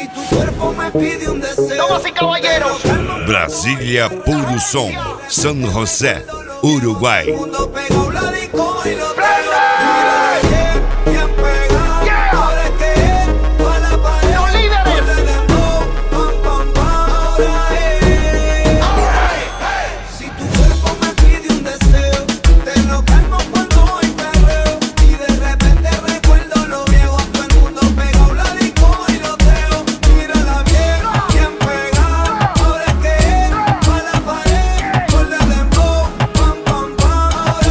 Si tu cuerpo me pide un deseo. Damas y caballeros. Brasília Puro Som, San José, Uruguai. El mundo pegó la disco y lo pegó. Mírala bien pegado. Ahora es que es pa' la pared. Los líderes. Ponle dembow, pam, pam, pam. Ahora es. Si tu cuerpo me pide un deseo, te lo calmo cuando hoy perreo. Y de repente recuerdo lo viejo. Todo el mundo pegó la disco y lo teo. Mírala bien pegado. Ahora es que es pa' la pared. Ponle dembow, pam, pam, pam.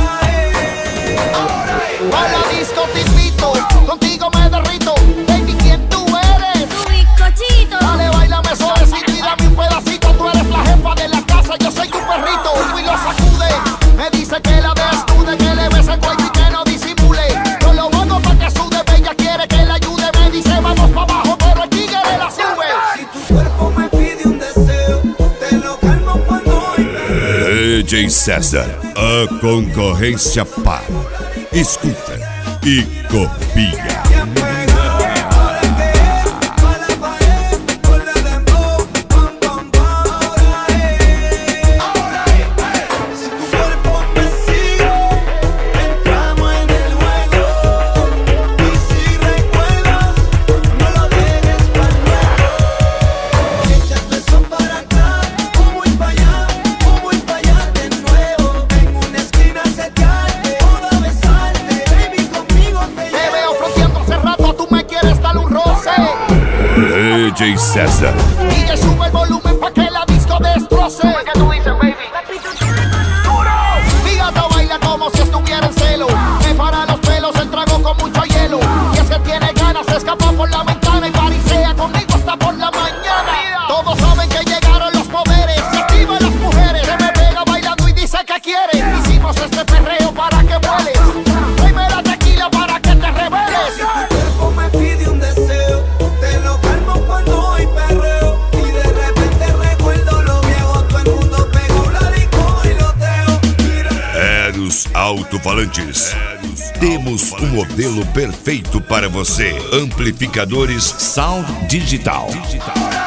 Ahora es. Pa' la disco te invito, contigo me derrito. Baby, ¿quién tú eres? Tu bizcochito. Dale, bailame suavecito y dame un pedacito. Tú eres la jefa de la casa, yo soy tu perrito. Y lo sacude, me dice que la desnude, que le bese el cuello y que no disimule. Yo lo hago pa' que sude, ella quiere que la ayude. Me dice vamos pa' abajo, pero el tigre la sube. Si tu cuerpo me pide un deseo, te lo calmo cuando hoy me DJ César, a concorrência para. Escuta e copia. bien pegado. Ahora es que es pa' la pared. Ponle dembow, pam, pam, pam. Ahora es. Si tu cuerpo me sigue, entramos en el juego. Y si recuerdas, no lo dejes para luego. Échate eso para acá, como ir para allá de nuevo. En una esquina setearte, toda besarte. Baby, conmigo te Te veo fronteando hace rato, tú me quieres dar un roce. DJ César, Y que sube el volumen pa' que la disco destroce. ¿Qué tú dices, baby? Mi gata baila como si estuviera en celo. Me para los pelos, el trago con mucho hielo. Y es que tiene ganas de escapar por la ventana y parisea conmigo hasta por la mañana. Todos saben que llegaron los poderes. Se activan las mujeres. Se me pega bailando y dice que quiere. Hicimos este perreo para que vueles. Tráeme la tequila para que te rebeles. Si tu cuerpo me pide un deseo, te lo calmo cuando hoy perreo. Y de repente recuerdo lo viejo. Todo el mundo pegó la disco y lo teo. Eros Alto-Falantes. Temos um modelo perfeito para você. Amplificadores Sound Digital.